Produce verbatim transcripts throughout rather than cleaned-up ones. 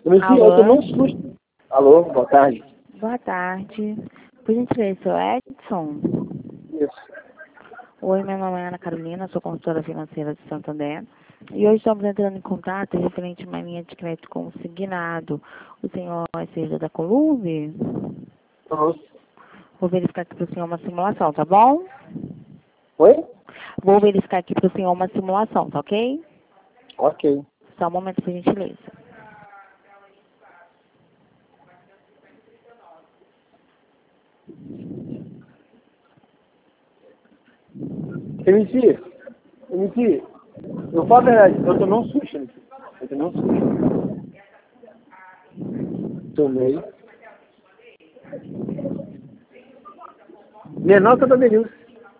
Inicia, eu tomei um susto. Alô, boa tarde. Boa tarde. Por gentileza, seu Edson? Isso. Oi, meu nome é Ana Carolina, sou consultora financeira de Santander. E hoje estamos entrando em contato referente a uma linha de crédito consignado. O senhor é servidor da Columbe? Uhum. Vou verificar aqui para o senhor uma simulação, tá bom? Oi? Vou verificar aqui para o senhor uma simulação, tá ok? Ok. Só um momento, por gentileza. Inicia. Inicia. Eu falo a verdade, eu tomei um susto. Inicia. Eu tomei um susto. Tomei. Menor que eu tomei isso.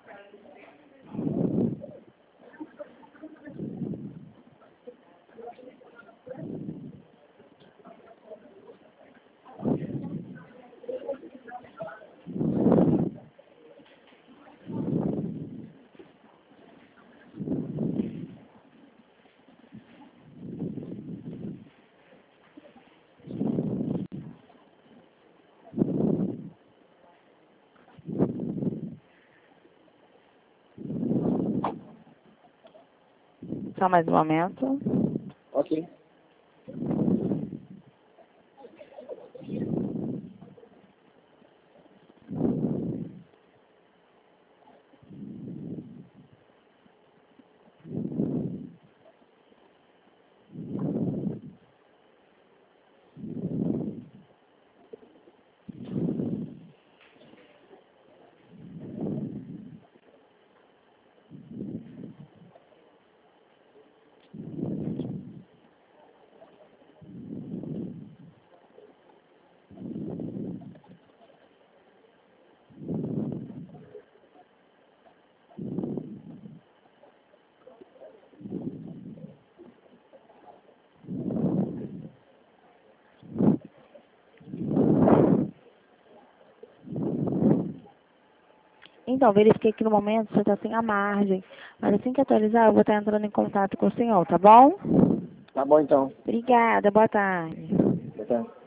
Só mais um momento. Ok. Então, verifiquei que no momento você está sem a margem. Mas assim que atualizar, eu vou estar entrando em contato com o senhor, tá bom? Tá bom então. Obrigada, boa tarde. Boa tarde.